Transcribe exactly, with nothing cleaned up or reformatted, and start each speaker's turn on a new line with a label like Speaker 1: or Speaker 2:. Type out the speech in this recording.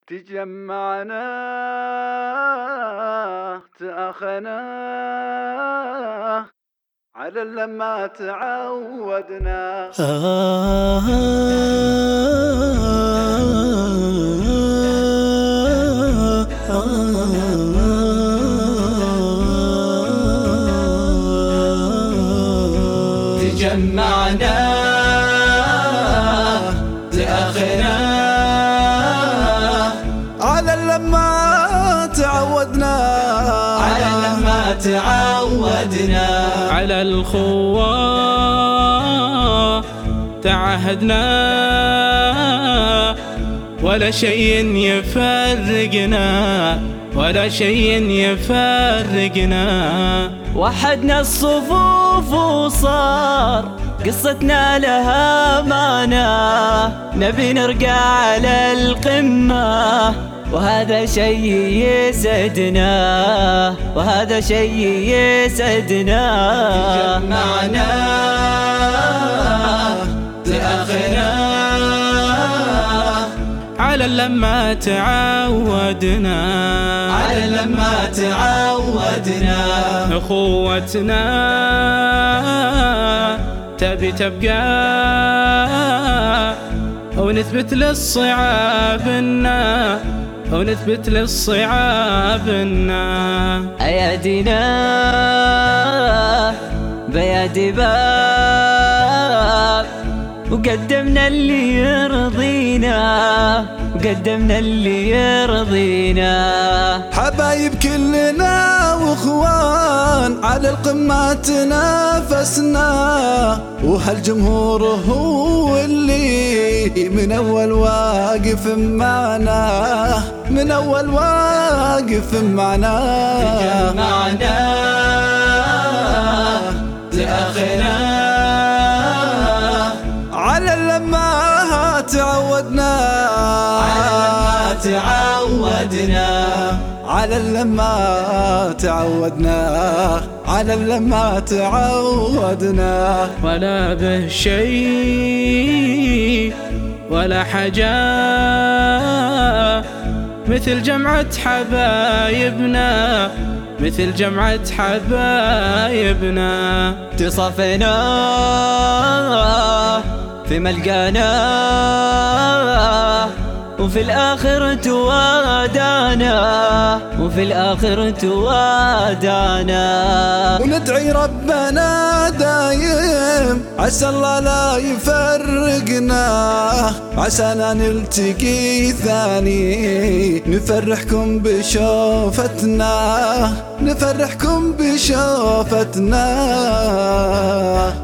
Speaker 1: تجمعنا تأخنا على لما تعودنا.
Speaker 2: تجمعنا تأخنا
Speaker 1: على لما تعودنا،
Speaker 2: على لما تعودنا،
Speaker 3: على الخوة تعهدنا، ولا شيء يفرقنا، ولا شيء يفرقنا.
Speaker 2: وحدنا الصفوف وصار قصتنا لها معنى، نبي نرقى على القمة وهذا شيء يسعدنا، وهذا شيء يسعدنا.
Speaker 1: تجمعنا تأخنا
Speaker 3: على لما تعودنا،
Speaker 2: على لما تعودنا.
Speaker 3: أخوتنا تبي تبقى ونثبت للصعابنا، ونثبت للصعابنا.
Speaker 2: أيادينا بيادي باب وقدمنا اللي يرضينا، وقدمنا اللي يرضينا.
Speaker 1: حبايب كلنا واخوان على القمة تنافسنا، وهالجمهور هو اللي من اول واقف معنا، من اول واقف معنا.
Speaker 2: تجمعنا تأخنا
Speaker 1: على لما تعودنا،
Speaker 2: على لما تعودنا،
Speaker 1: على لما تعودنا، على لما تعودنا.
Speaker 3: ولا به شيء ولا حاجة مثل جمعة حبايبنا، مثل جمعة حبايبنا.
Speaker 2: تصفنا في ملقانا وفي الآخر توادانا، وفي الآخر توادانا.
Speaker 1: وندعي ربنا دايم عسى الله لا يفرقنا، عسانا نلتقي ثاني نفرحكم بشوفتنا، نفرحكم بشوفتنا.